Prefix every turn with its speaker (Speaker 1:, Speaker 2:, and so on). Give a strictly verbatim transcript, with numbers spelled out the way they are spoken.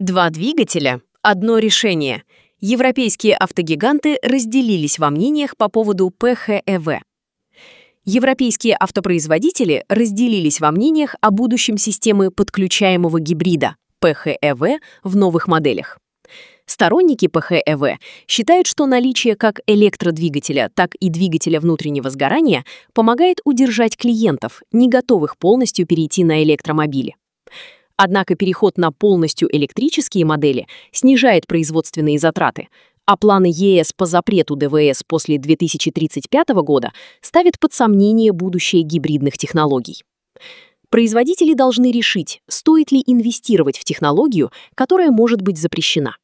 Speaker 1: Два двигателя, одно решение. Европейские автогиганты разделились во мнениях по поводу пэ хэ э вэ. Европейские автопроизводители разделились во мнениях о будущем системы подключаемого гибрида пэ хэ э вэ в новых моделях. Сторонники пэ хэ э вэ считают, что наличие как электродвигателя, так и двигателя внутреннего сгорания помогает удержать клиентов, не готовых полностью перейти на электромобили. Однако переход на полностью электрические модели снижает производственные затраты, а планы е эс по запрету дэ вэ эс после две тысячи тридцать пятого года ставят под сомнение будущее гибридных технологий. Производители должны решить, стоит ли инвестировать в технологию, которая может быть запрещена.